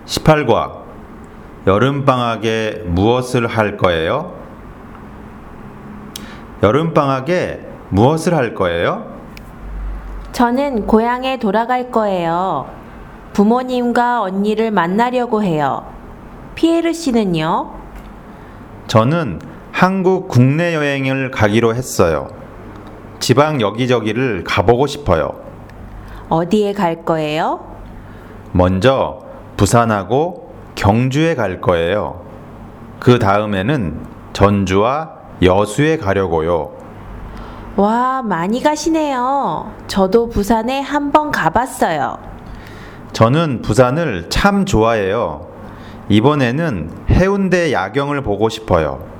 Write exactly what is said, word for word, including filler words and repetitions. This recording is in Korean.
십팔 과 여름방학에 무엇을 할 거예요? 여름방학에 무엇을 할 거예요? 저는 고향에 돌아갈 거예요. 부모님과 언니를 만나려고 해요. 피에르 씨는요? 저는 한국 국내 여행을 가기로 했어요. 지방 여기저기를 가보고 싶어요. 어디에 갈 거예요? 먼저 부산하고 경주에 갈 거예요. 그 다음에는 전주와 여수에 가려고요. 와, 많이 가시네요. 저도 부산에 한번 가봤어요. 저는 부산을 참 좋아해요. 이번에는 해운대 야경을 보고 싶어요.